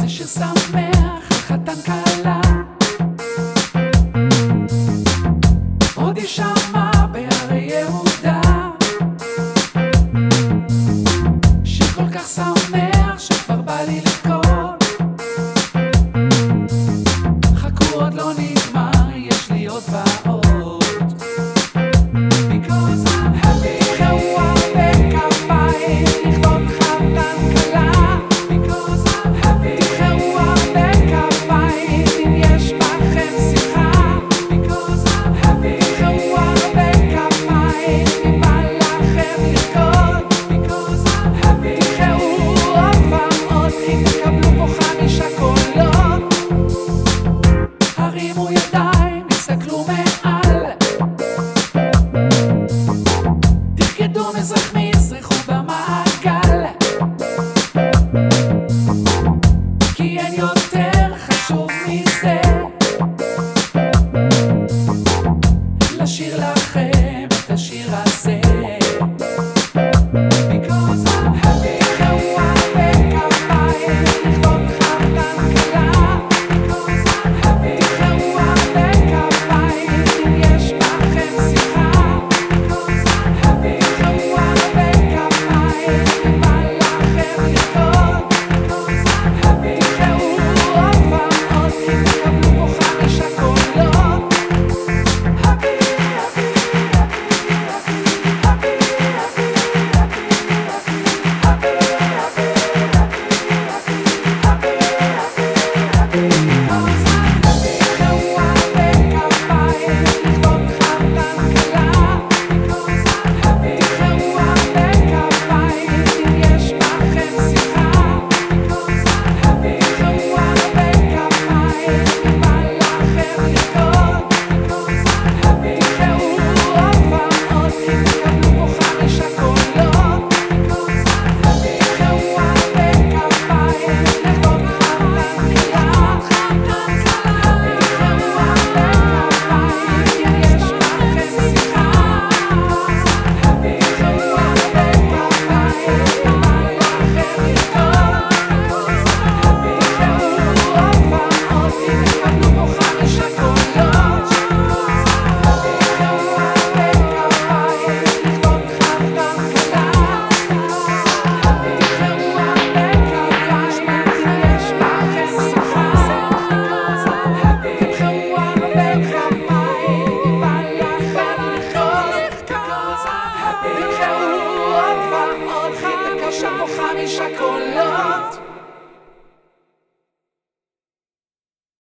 זה שיר שמח לחתן כלה, עוד ישמע בהרי יהודה, שיר כל כך שמח שכבר בא לי לבכות. חכו עוד לא נגמר, יש לי עוד ועוד. Because I'm happy, חווה בכפיים לכבוד חתן כלה. Because I'm happy, חווה בכפיים אם יש בכם שמחה. Because I'm happy, חווה בכפיים אם בא לכם לרקוד. Because I'm happy, חווה ועוד אם תקבלו פה 5 קולות. הרימו ידיים, תסתכלו מעל, תרקדו מזרח מזרחו במעגל.